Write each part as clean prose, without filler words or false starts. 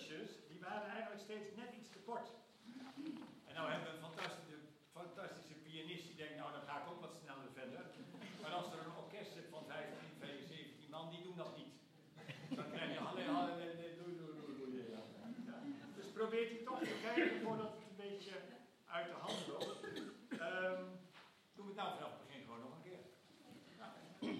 zusjes, die waren eigenlijk steeds net iets te kort. En nou hebben we een fantastische pianist die denkt, nou dan ga ik ook wat sneller verder. Maar als er een orkest zit van 15, 17 man, die doen dat niet. Dan krijg je halleluja. Dus probeert u toch te kijken voordat het een beetje uit de hand loopt. Doen we het nou vanaf het begin gewoon nog een keer. Ja.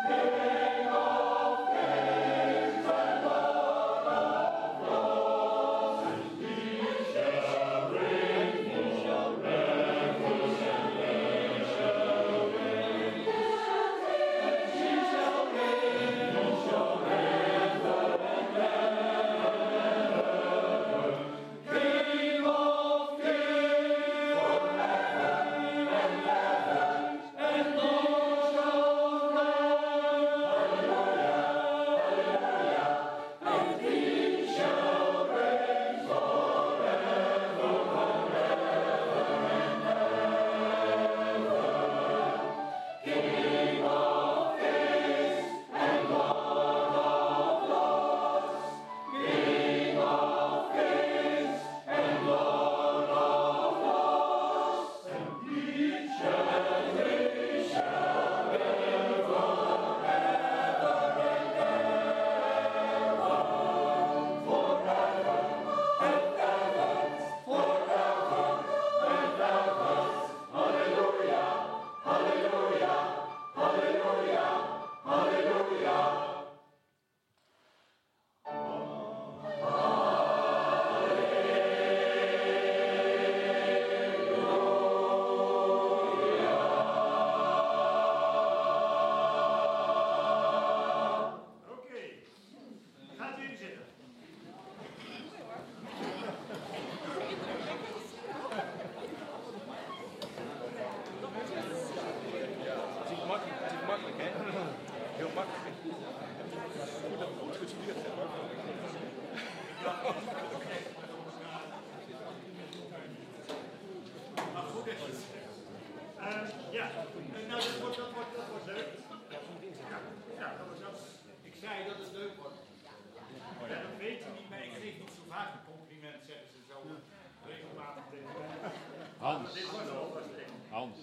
Hans.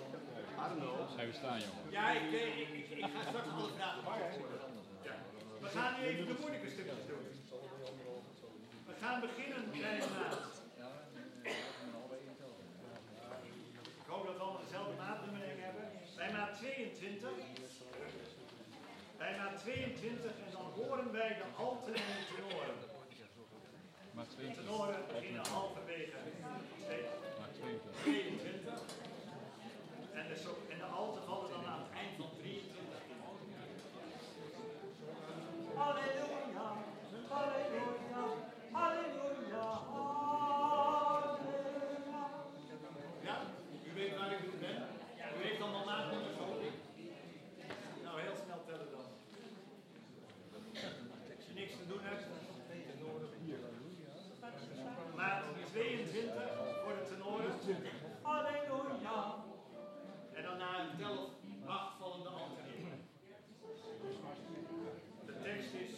Zijn we staan, jongen? Ja, ik ga straks alle vragen beantwoorden. Ja. We gaan nu even de moeilijke stukjes doen. We gaan beginnen bij maat. Ik hoop dat we allemaal dezelfde maatnummering hebben. Bij maat 22. Bij maat 22 en dan horen wij de alten en de tenoren. De tenoren beginnen halverwege Maat 22. En de alten vallen dan aan het eind van 23 in. Halleluja, halleluja, halleluja, halleluja. Ja, u weet waar ik ben. U heeft allemaal maatnummers nodig. Nou, heel snel tellen dan. Als je niks te doen hebt. Maat 22 voor de tenoren. Halleluja. En dan na een tel of 8 vallen de alten in. De tekst is...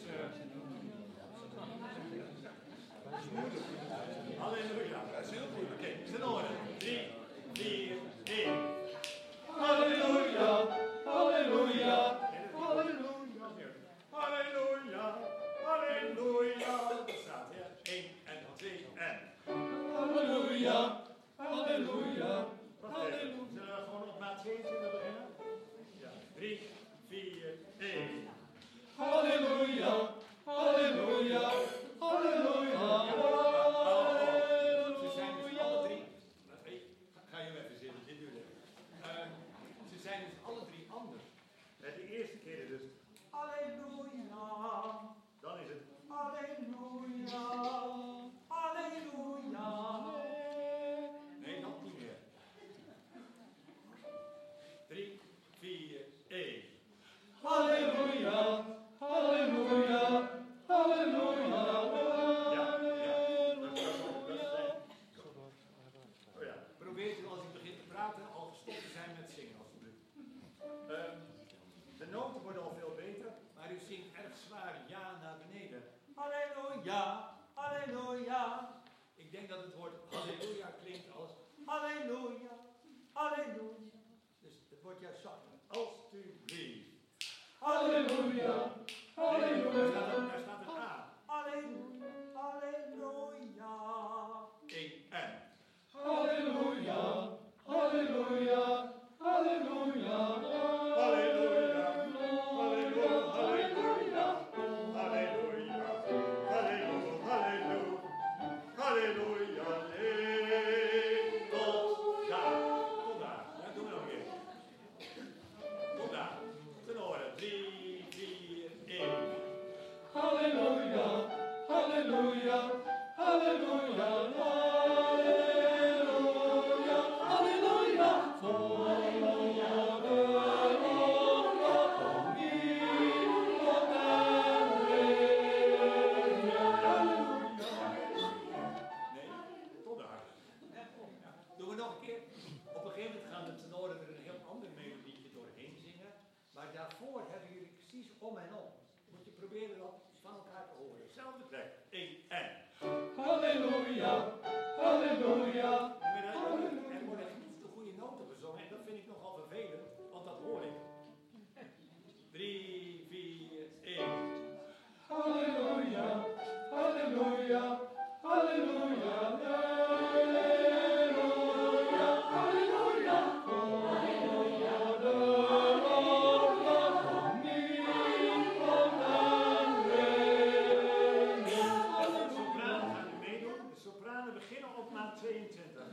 Halleluja. Dat is heel goed. Oké, tenoren. 3, 4, 1. Halleluja. Halleluja. Halleluja. Halleluja. Halleluja. Dat staat hier. 1 en 2 en. Halleluja. Halleluja. Zullen we gewoon op maat 22 beginnen? Ja. 3, 4, 1. Halleluja. Halleluja. Halleluja. Ze zijn dus alle drie. Ga je even zitten, dit duurt even. Ze zijn dus alle drie anders. De eerste keer is dus Halleluja. Dan is het Halleluja. Halleluja. Nee, dat niet meer. 3, 4, 1. Halleluja. Halleluja. Halleluja. Oh ja, probeert u als ik begin te praten al gestopt te zijn met zingen, alsjeblieft. De noten worden al veel beter, maar u zingt erg zwaar ja naar beneden. Halleluja, halleluja. Ik denk dat het woord halleluja klinkt als halleluja, halleluja. Dus het wordt juist zachter. Alsjeblieft. Halleluja. Halleluja. Daar staat een A. Halleluja, halleluja. 1 en. Halleluja. Halleluja. Halleluja. Halleluja, precies om en om. Moet je proberen dat van elkaar te horen. Zelfde plek. 1 en. Halleluja, halleluja. Er worden niet de goede noten gezongen en dat vind ik nogal vervelend, want dat hoor ik. 3, 4, 1. Halleluja, halleluja, halleluja, halleluja, halleluja. Sopranen beginnen op maat 22.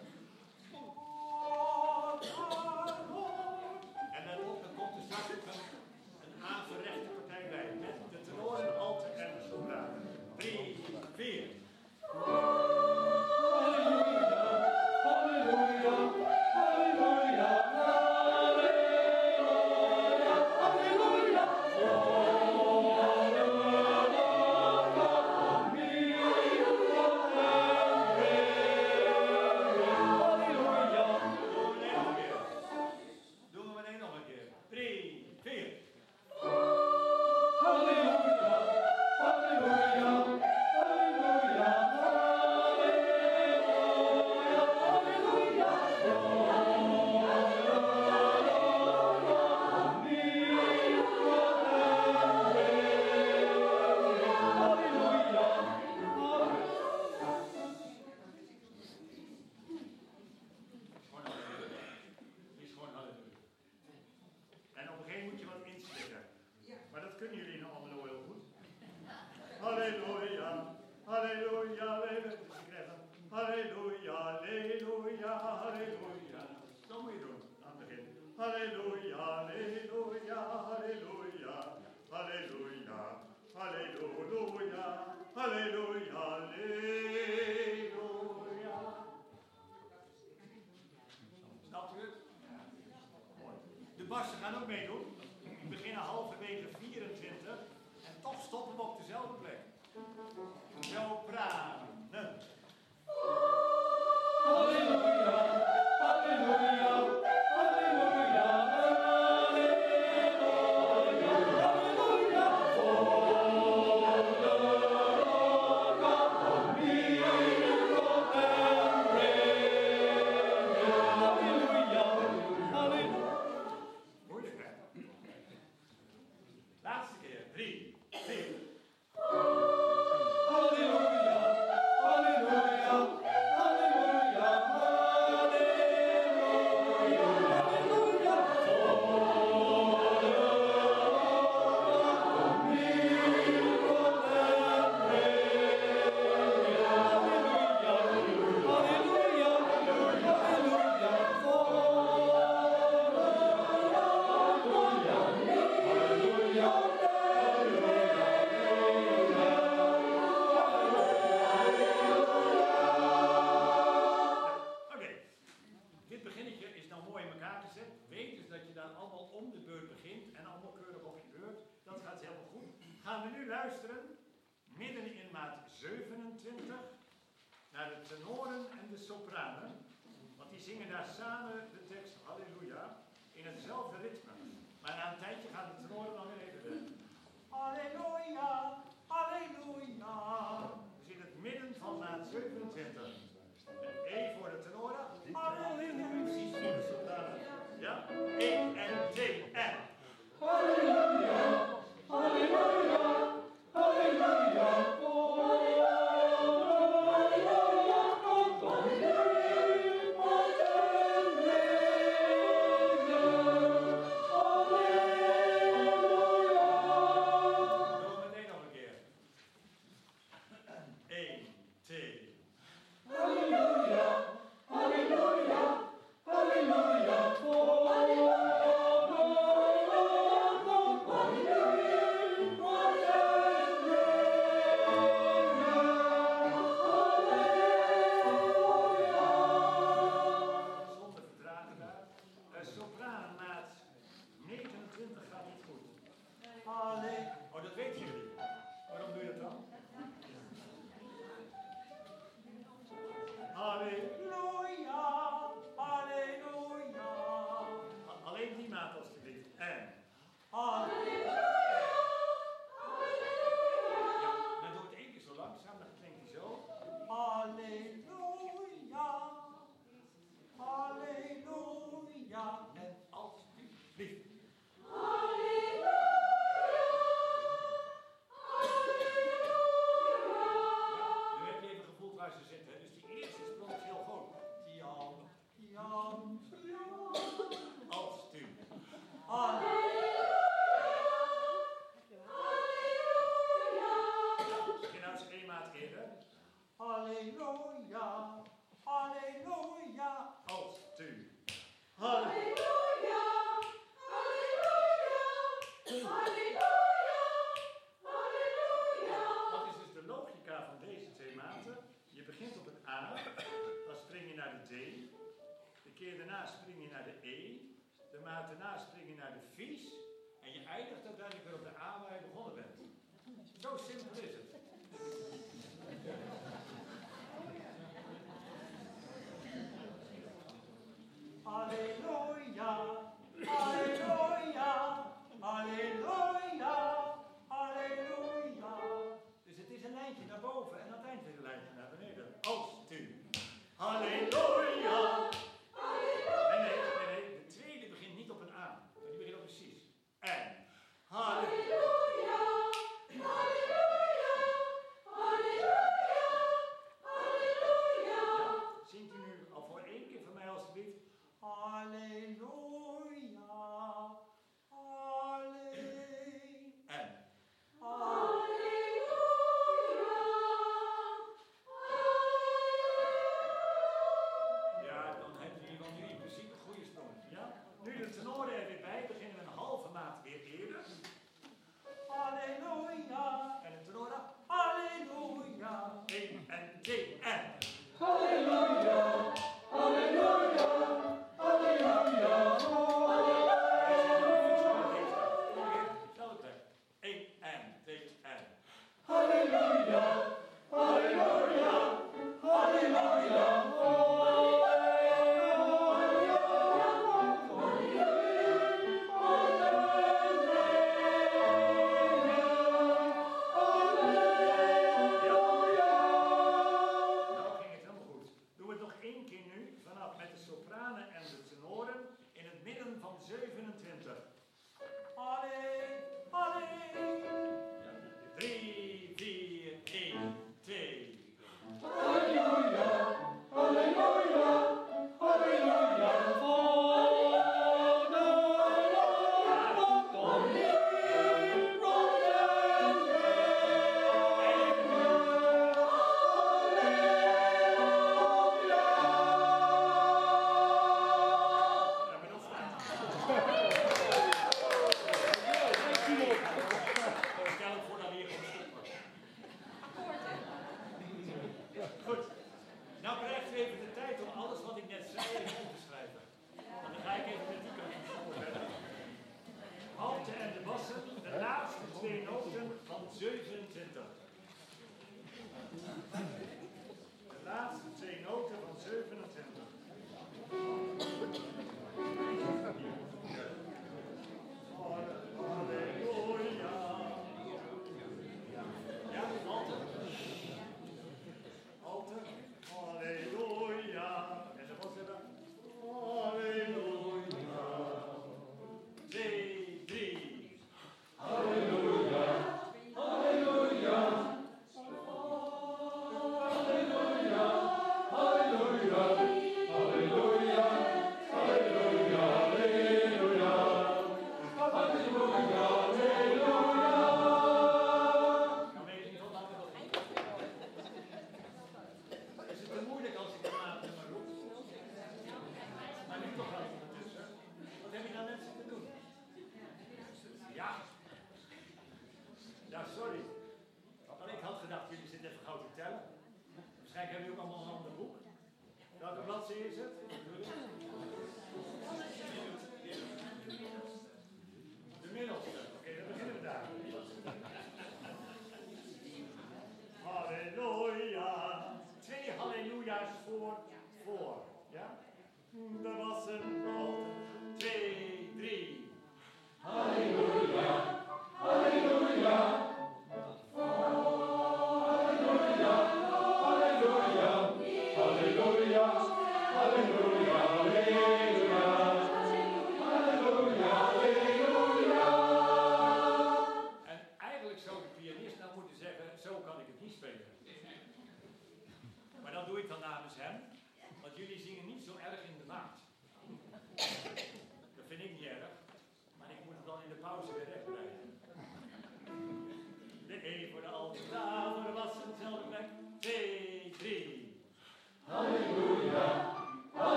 En dan komt er straks ook een averechte partij bij. Met de tenoren, alten en de sopranen. 3, 4. Halleluja, halleluja, halleluja, halleluja, Doen we meteen nog een keer. 3, 4. halleluja, halleluja, halleluja, Is gewoon halleluja. En op een gegeven moment moet je wat insteken. Maar dat kunnen jullie nou allemaal heel goed. Halleluja, halleluja, halleluja. Halleluja, halleluja, halleluja. Zo moet je doen aan het begin. Halleluja, halleluja, halleluja, halleluja, halleluja, halleluja, halleluja. Snap je het? Mooi. De bassen gaan ook meedoen. We beginnen halverwege 24 en toch stoppen we op dezelfde plek. Sopranen. halleluja, halleluja, halleluja, Moeilijk, hè? Laatste keer. 3, 4. halleluja, halleluja, halleluja, Oké. Dit beginnetje is nou mooi in elkaar gezet. Weet dus dat je dan allemaal om de beurt begint en allemaal keurig op je beurt. Dat gaat helemaal goed. Gaan we nu luisteren, midden in maat 27, naar de tenoren en de sopranen. Want die zingen daar samen de tekst Halleluja in hetzelfde ritme. Maar na een tijdje gaan de tenoren dan weer even weg. Halleluja, halleluja. Dus in het midden van maat 27. En E voor de tenoren. Halleluja. Precies voor de sopranen. Ja? 1 en 2 en. halleluja, halleluja, halleluja. Doen we meteen nog een keer. 1, 2. Halleluja, halleluja, halleluja. Zonder vertraging daar. Sopraanmaat 29 gaat niet goed. Allee. Oh, dat weten jullie. Waarom doe je dat dan? Halleluja, halleluja. Alleen die maat alstublieft. En. Halleluja. Wat is dus de logica van deze twee maten? Je begint op een A, dan spring je naar de D. De keer daarna spring je naar de E. De maat daarna spring je naar de Vies. En je eindigt uiteindelijk weer op de A waar je begonnen bent. Zo simpel is het. Halleluja, halleluja, halleluja, halleluja. Dus het is een lijntje naar boven en aan het eind weer een lijntje naar beneden. Oost, u. Halleluja. Nee, de tweede begint niet op een A, maar die begint op een Cis. En. Halleluja, halleluja, halleluja, halleluja. Ja, zingt u nu al voor één keer van mij alstublieft. Halleluja, En. Ja, dan hebben jullie wel nu in principe een goede sprong. Ja? Nu de tenoren er weer bij, beginnen we een halve maat weer eerder. halleluja, En de tenoren. halleluja. 1 en 2 en. Halleluja, halleluja, halleluja. Hetzelfde. 1 en 2 en. Halleluja, halleluja, halleluja.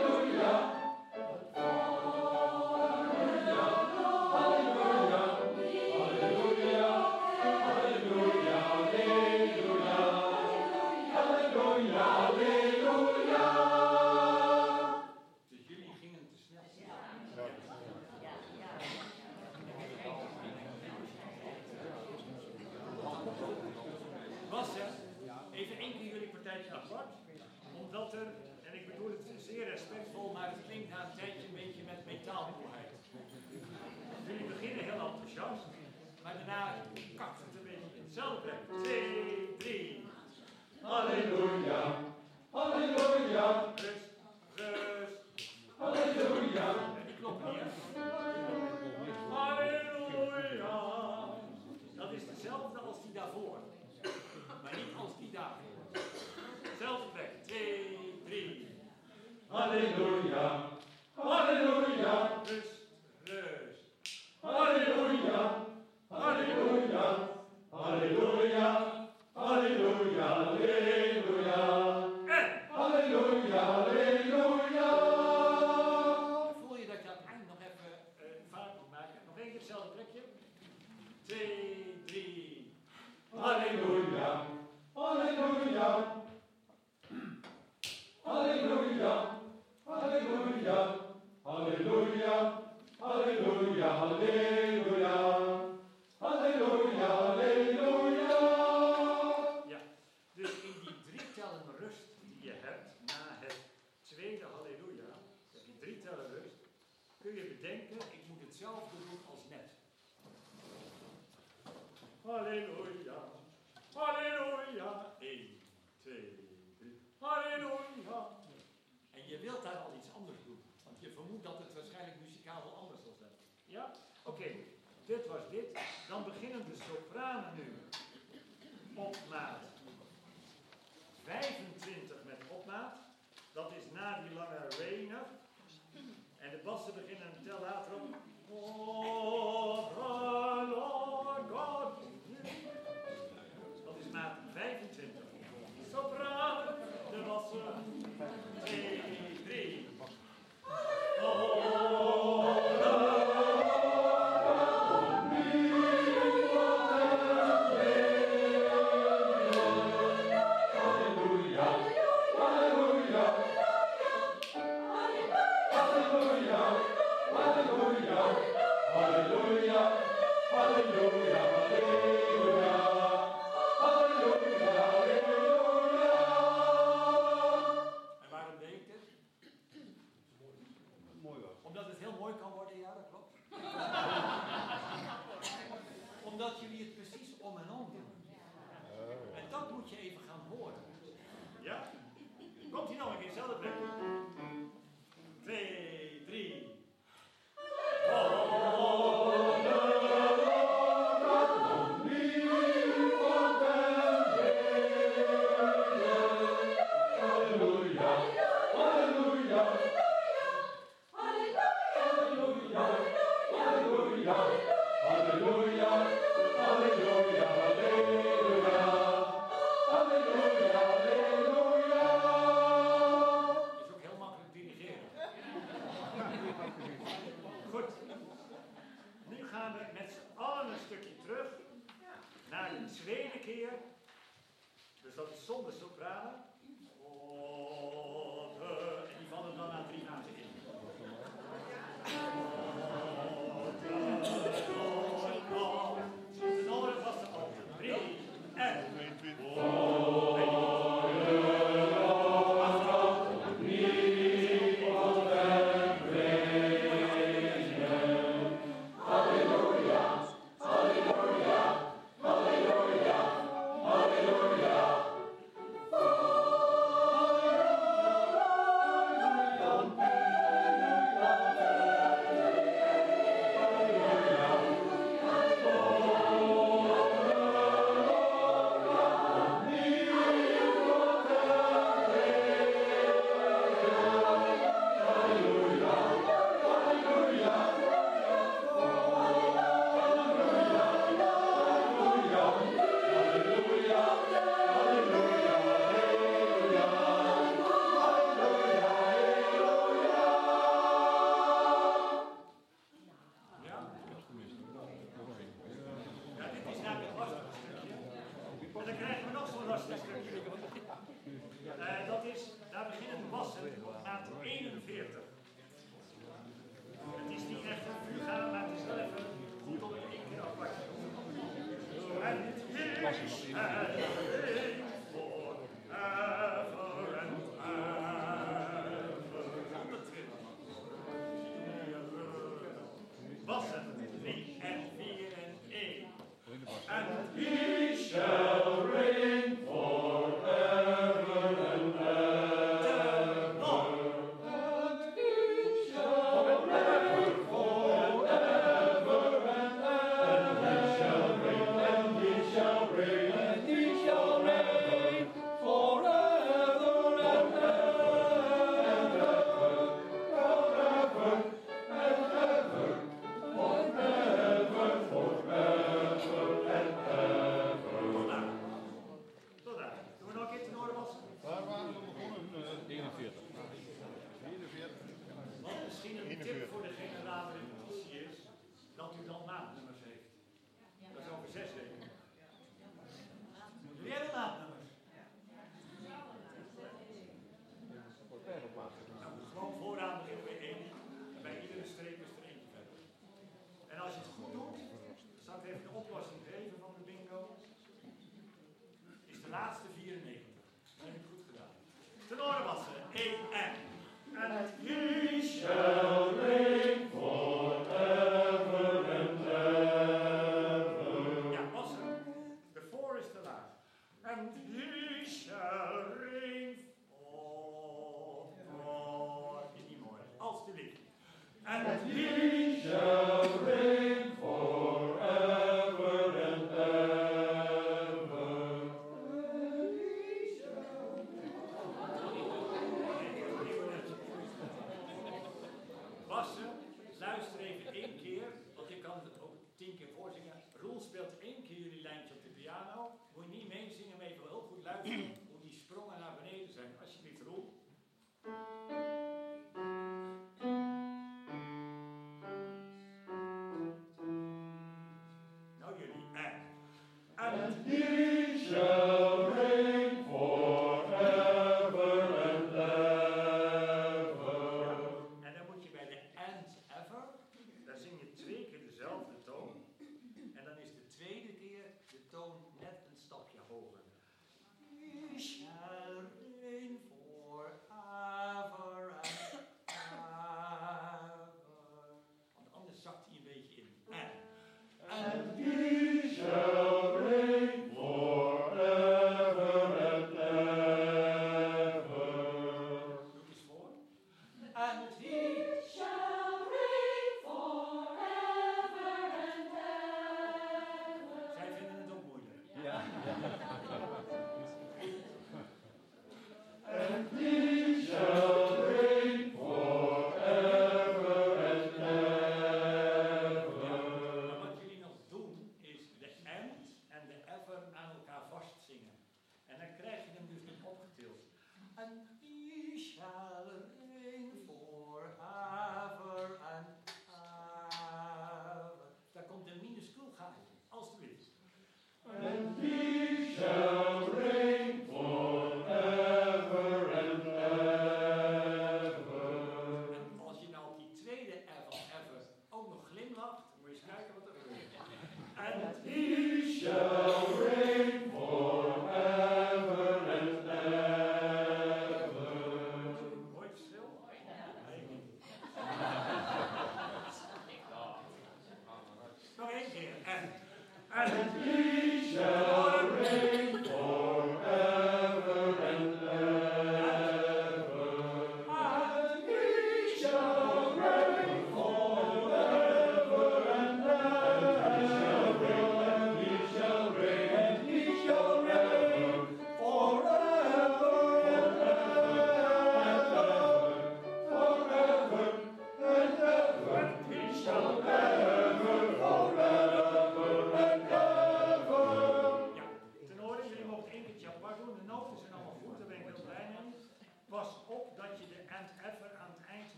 Halleluja, halleluja, halleluja. zeer respectvol, maar het klinkt na een tijdje een beetje met metaalmoeheid. Jullie beginnen heel enthousiast, maar daarna kakt het een beetje in hetzelfde plek. 2, 3. Halleluja, halleluja, Rust, rust. halleluja. En die kloppen niet, hè? Halleluja. Dat is dezelfde als die daarvoor, maar niet als die daarvoor. Zelfde plek. 2, 3. Halleluja, halleluja, Rust, rust. halleluja, halleluja, halleluja, halleluja, halleluja. En Halleluja, halleluja. voel je dat je aan het eind nog even vaart moet maken. Nog één keer hetzelfde plekje. 2, 3. Halleluja, halleluja. Halleluja, halleluja, halleluja, halleluja, halleluja. Halleluja, halleluja. Ja, dus in die drietellen rust die je hebt na het tweede halleluja, heb je drietellen rust, kun je bedenken, ik moet hetzelfde doen als net. Halleluja, halleluja, 1, 2, 3, halleluja. En je wilt daar al iets anders doen, want je vermoedt dat het waarschijnlijk muzikaal wel anders zal zijn. Ja? Oké, dit was dit. Dan beginnen de sopranen nu op maat 25 met opmaat. Dat is na die lange Reiner. En de bassen beginnen een tel later op. Oh, the Lord God. Dat is maat 25. Sopranen, de bassen. 2, 3. Oh, omdat het heel mooi kan worden, ja, dat klopt. Omdat jullie het precies om en om doen. En dat moet je even gaan horen. Ja? Komt hij nog een keer, hetzelfde plek. 2, 3. Dus dat is zonder sopranen. En die vallen dan na 3 maten in. De andere vaste al. 3 en 41. Het is niet echt een vuur gaan, maar het is wel even goed om het één keer apart te doen. En het is forever and ever.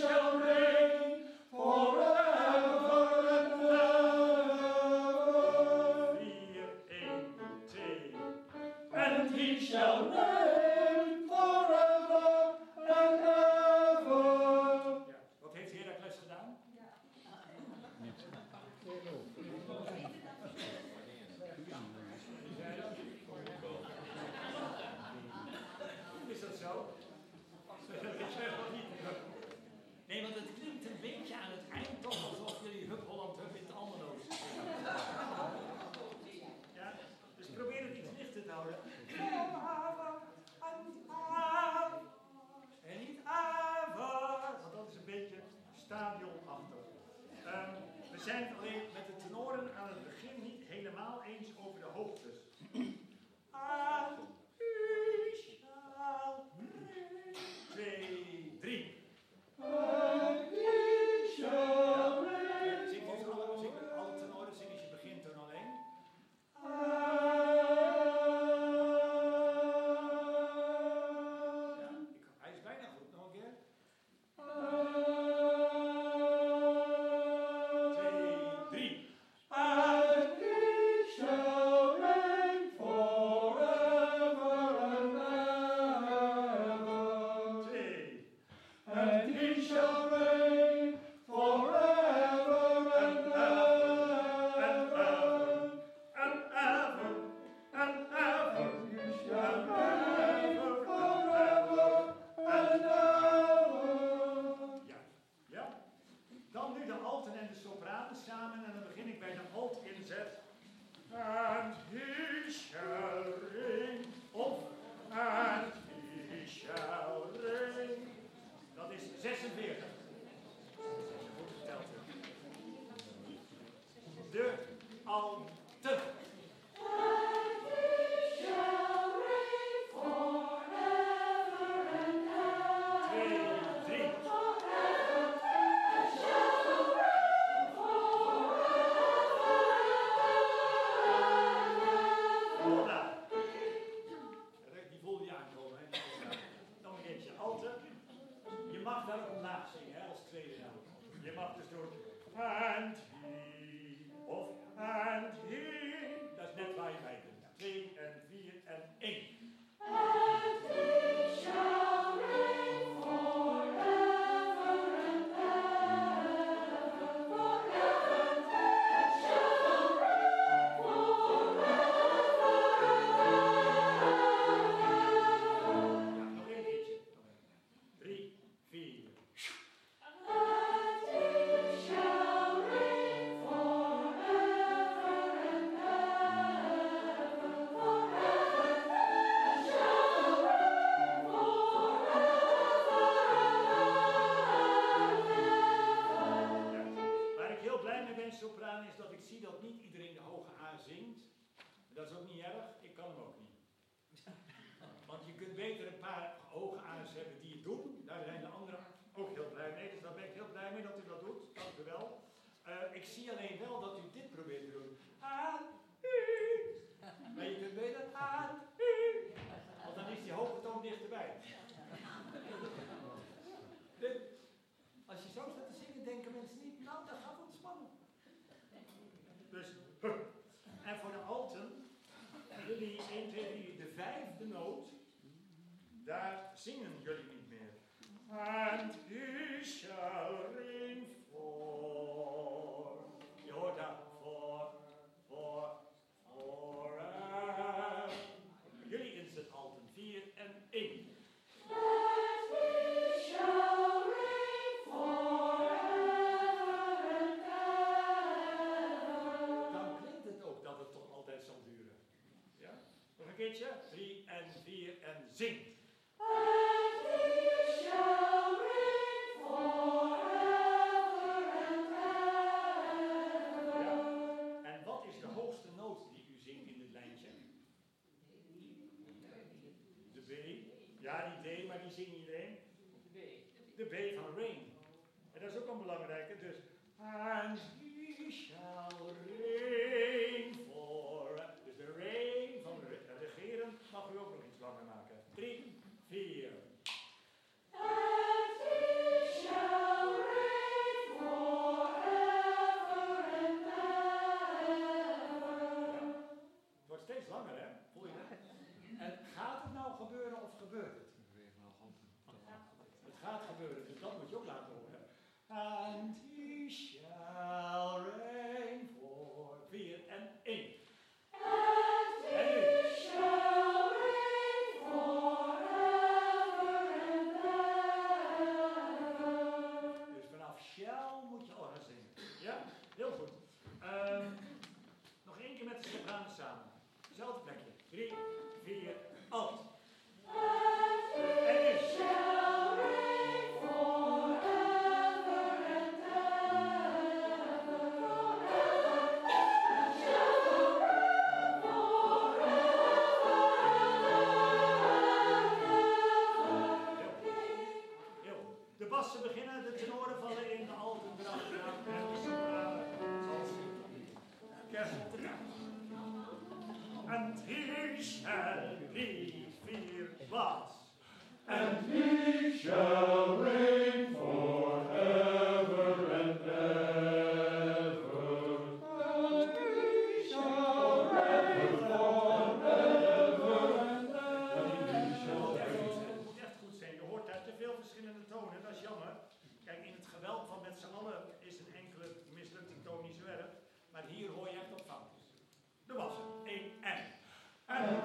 shall reign forever and ever. 4, 1, 2. And he shall reign forever and ever. Ja, wat heeft Heracles gedaan? Niets. Is dat zo? Nee, want het klinkt een beetje aan het eind toch alsof jullie Hup Holland Hup in het Almeloos. Ja, dus probeer het iets lichter te houden. En niet Ava, want dat is een beetje stadionachtig. We zijn alleen met de tenoren aan het begin niet helemaal eens over de hoogtes. En u shall reign. 2, 3. And he shall reign. Zing dus alle tenoren, zing eens je begintoon alleen. Ja, hij is bijna goed, nog een keer. 2, 3. And he shall reign forever and ever. 2. And he shall reign forever and ever. And ever. He shall reign forever and ever. Ja, ja. Dan nu de alten en de sopranen samen en dan begin ik bij de alt inzet. And he shall reign of and he shall reign. Dat is 46. Goed geteld. De alten. Die voelde je aankomen, hè? Dan een keertje alten. Je mag wel omlaag zingen, hè, als tweede naam. Je mag dus doen and he of and he. Dat is net waar je bij kunt. 2 en 4 en 1. Nog één keertje. 3, 4. Waar ik heel blij mee ben, sopraan, is dat ik zie dat niet iedereen de hoge A zingt. Dat is ook niet erg, ik kan hem ook niet. Want je kunt beter een paar hoge A's hebben die het doen. Daar zijn de anderen ook heel blij mee. Dus daar ben ik heel blij mee dat u dat doet. Dank u wel. Ik zie alleen wel dat u dit probeert te doen. A, U. Maar je kunt beter A, U. Want dan is die hoge toon dichterbij. Als je zo staat te zingen, denken mensen niet, nou, dat gaat ontspannen. Dus, en voor de alten, jullie 1, 2, 3, de 5e noot, daar zingen jullie niet meer. And he shall reign for. Je hoort dat, for. Jullie inzet alten, 4 en 1. Dan klinkt het ook dat het toch altijd zal duren. Ja? Nog een keertje, 3 en 4 en zing. En wat is de hoogste noot die u zingt in dit lijntje? De B. Ja, die D, maar die zingt iedereen. De B van rain. En dat is ook een belangrijke, dus. And he shall reign for. Dus de rain van regeren mag u ook nog iets langer maken. 3, 4. And he shall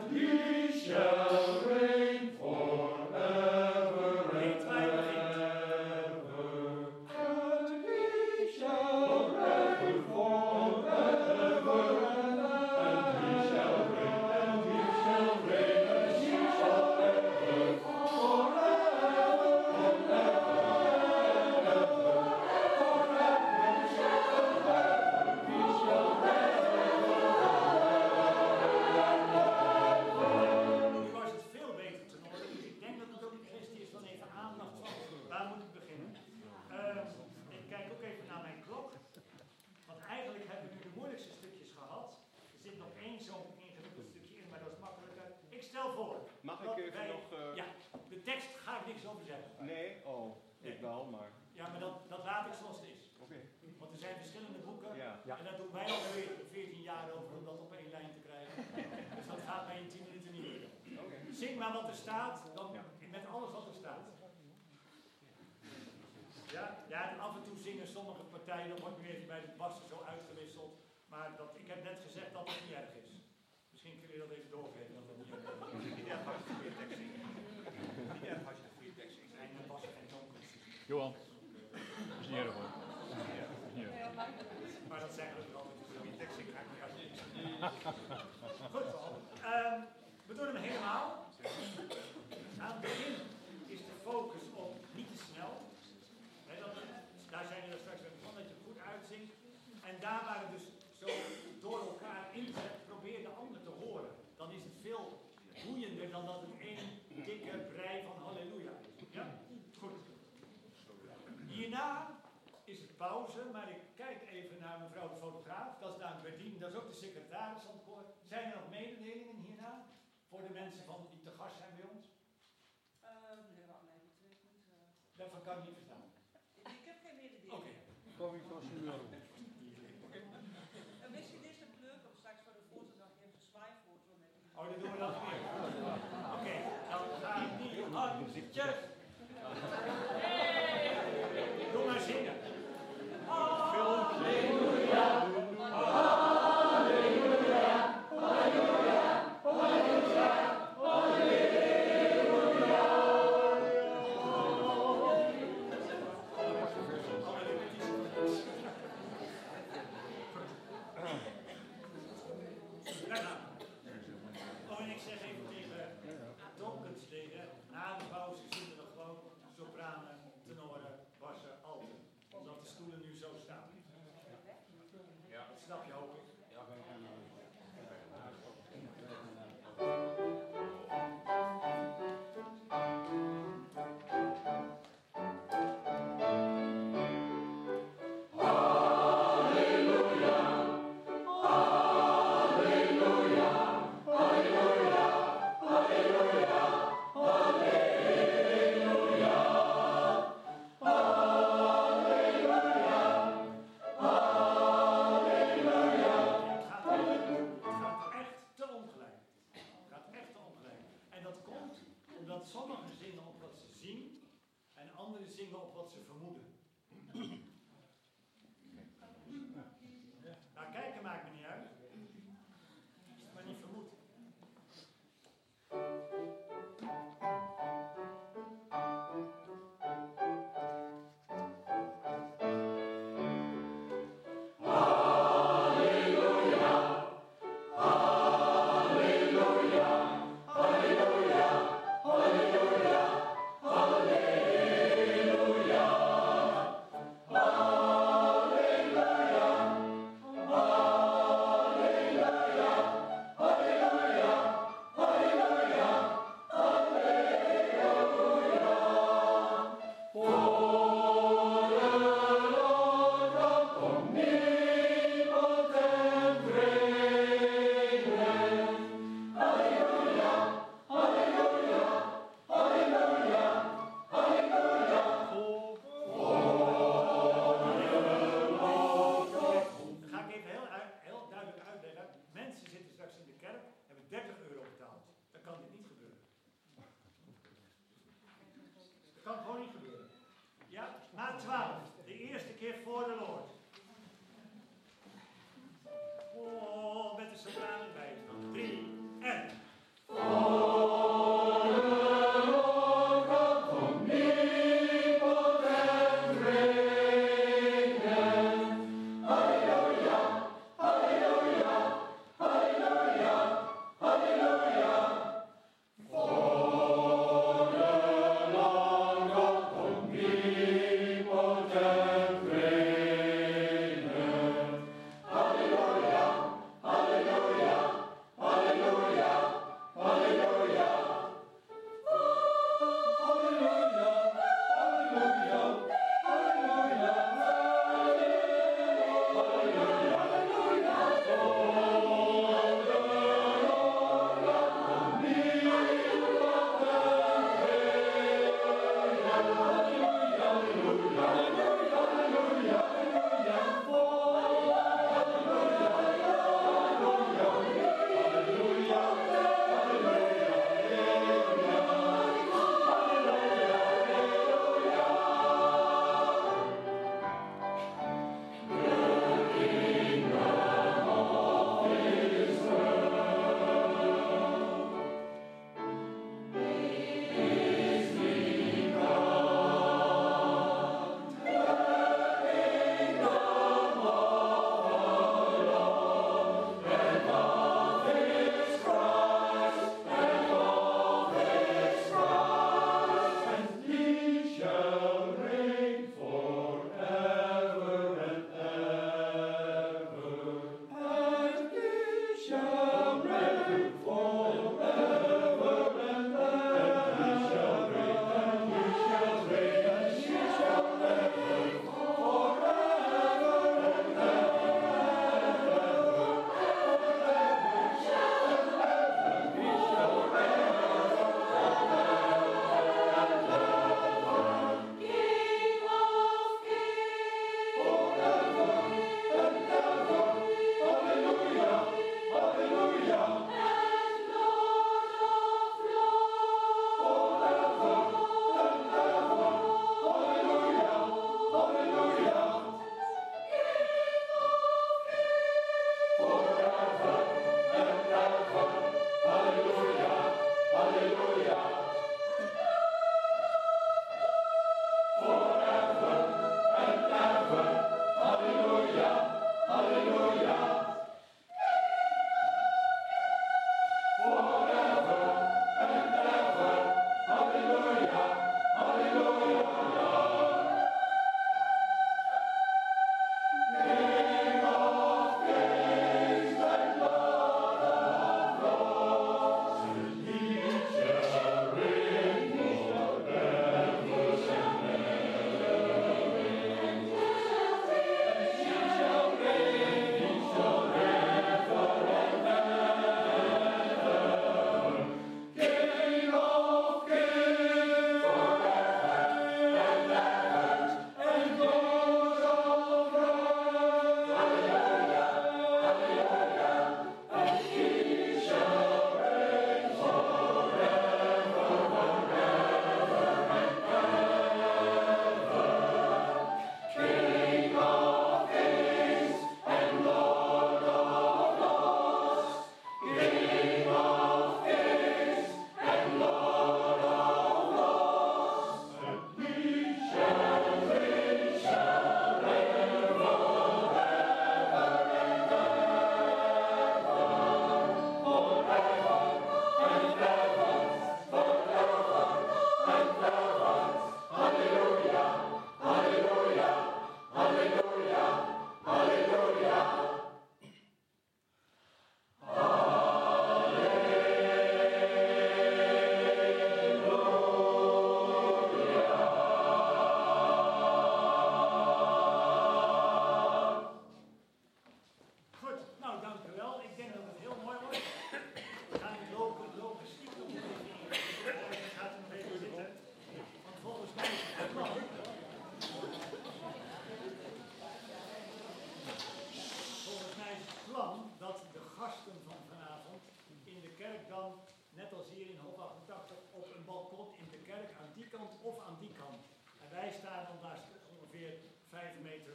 Mag ik even nog... Ja, de tekst ga ik niks over zeggen. Nee? Oh, ik wel, maar... Ja, maar dat laat ik zoals het is. Oké. Want er zijn verschillende boeken. Ja. En daar doen wij alweer 14 jaar over om dat op één lijn te krijgen. Dus dat gaat mij in 10 minuten niet lukken. Oké. Zing maar wat er staat, dan met alles wat er staat. Ja, en af en toe zingen sommige partijen, dan wordt nu even bij de bassen zo uitgewisseld. Maar ik heb net gezegd dat het niet erg is. Misschien kun je dat even doorgeven. Dat dat niet erg is. Niet erg als je de goede tekst zingt. Niet erg als je de goede tekst zingt. En dan bassen en toon. Johan, dat is niet erg hoor. Maar dat zeggen we er altijd. De goede tekst zingt eigenlijk als je... Goed, we doen hem helemaal. Aan het begin is de focus op niet te snel. Daar zijn we er straks mee begonnen, dat je het goed uitzingt. En daar waar het dus zo door elkaar inzet, probeer de ander te horen. Dan is het veel boeiender dan dat het één dikke brei van halleluja is. Ja? Goed. Hierna is het pauze, maar ik kijk even naar mevrouw de fotograaf. Dat is Daan Berdien, dat is ook de secretaris van het koor. Zijn er nog mededelingen hierna? Voor de mensen die te gast zijn bij ons? Daarvan kan ik niet verstaan. Ik heb geen mededeling. Oké. Misschien is het leuk om straks voor de fotodag even een zwaaifoto met Oh, dat doen we dan weer. Oké, dan ga ik die handjes. Doe maar zingen. Halleluja, halleluja, halleluja, halleluja, halleluja.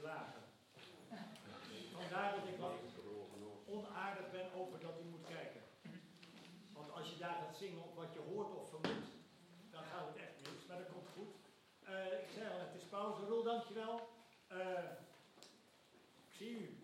vragen. Vandaar dat ik wat onaardig ben over dat u moet kijken. Want als je daar gaat zingen op wat je hoort of vermoedt, dan gaat het echt mis, maar dat komt goed. Ik zei al, het is pauze. Roel, dankjewel. Ik zie u.